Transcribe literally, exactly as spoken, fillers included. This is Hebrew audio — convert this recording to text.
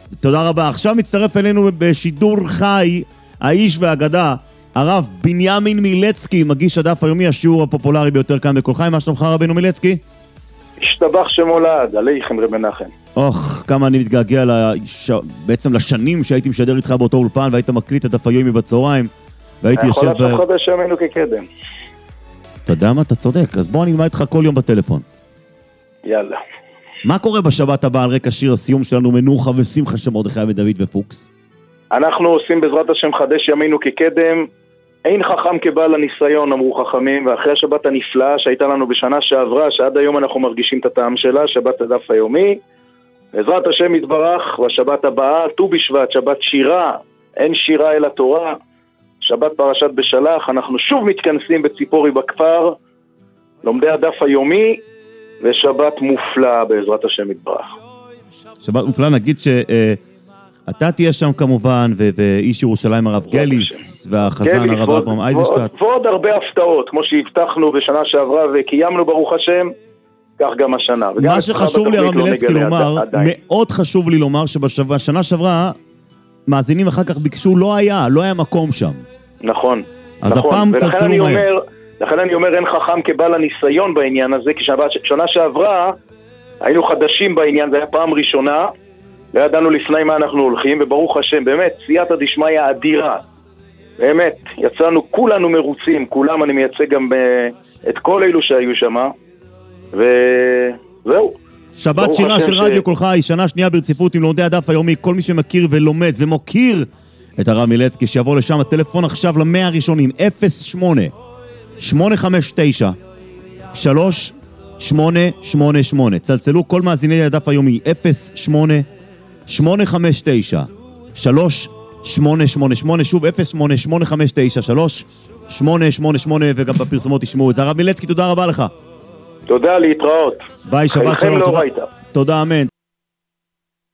תודה רבה. עכשיו מצטרף אלינו בשידור חי, האיש והאגדה, הרב בנימין מילצקי, מגיש הדף היומי, השיעור הפופולרי ביותר כאן בכל חי. מה שלומך רבנו מילצקי? השתבח שמולד, עליכם רב מנחם. אוח, כמה אני מתגעגע לש... בעצם לשנים שהייתי משדר איתך באותו אולפן, והיית מקליט את הדף היומי בצהריים, והייתי יושב... יכול לעשות חודש ימינו כקדם. אתה יודע מה? אתה צודק. אז בוא אני נלמד איתך כל יום בטלפון. יאללה. מה קורה בשבת הבאה על רקע שיר הסיום שלנו, מנוחה ושמחה של מרדכי ודוד ופוקס? אנחנו עושים בעזרת השם חדש ימינו כקדם. אין חכם כבעל הניסיון, אמרו חכמים, ואחרי השבת הנפלאה שהייתה לנו בשנה שעברה, שעד היום אנחנו מרגישים את הטעם שלה, שבת הדף היומי, בעזרת השם יתברך, והשבת הבאה, ט"ו בשבט, שבת שירה, אין שירה אלא תורה, שבת פרשת בשלח, אנחנו שוב מתכנסים בציפורי בכפר, לומדי הדף היומי, ושבת מופלאה בעזרת השם יתברך. שבת מופלאה, נגיד ש... אתה תהיה שם כמובן, ואיש ירושלים הרב גליס, והחזן הרב אברהם אייזנשטט. ועוד הרבה הפתעות, כמו שהבטחנו בשנה שעברה, וקיימנו ברוך השם, כך גם השנה. מה שחשוב לי הרב מילצקי לומר, מאוד חשוב לי לומר, שבשנה שעברה, מאזינים אחר כך ביקשו, לא היה, לא היה מקום שם. נכון, אז הפעם תרצלו מהר. לכן אני אומר, אין חכם כבעל הניסיון בעניין הזה, כי שנה שעברה, היינו חדשים בעניין, זה היה פעם ראשונה, לא ידענו לפני מה אנחנו הולכים, וברוך השם, באמת, סייעתא דשמיא אדירה. באמת, יצאנו כולנו מרוצים, כולם, אני מייצג גם את כל אלו שהיו שם, וזהו. שבת שירה של רדיו כל חי, שנה שנייה ברציפות עם לומדי הדף היומי, כל מי שמכיר ולומד ומוקיר את הרב מילצקי, שיבוא לשם. הטלפון עכשיו למאה הראשונים, אפס שמונה שמונה חמש תשע שלוש שמונה שמונה שמונה. צלצלו כל מאזיני הדף היומי, אפס שמונה שמונה חמש תשע שלוש שמונה שמונה שמונה, שוב אפס שמונה שמונה חמש תשע שלוש שמונה שמונה שמונה, וגם בפרסומות תשמעו את זה. הרב מילצקי, תודה רבה לך. תודה, להתראות. ביי, שבת שלום. תודה, אמן.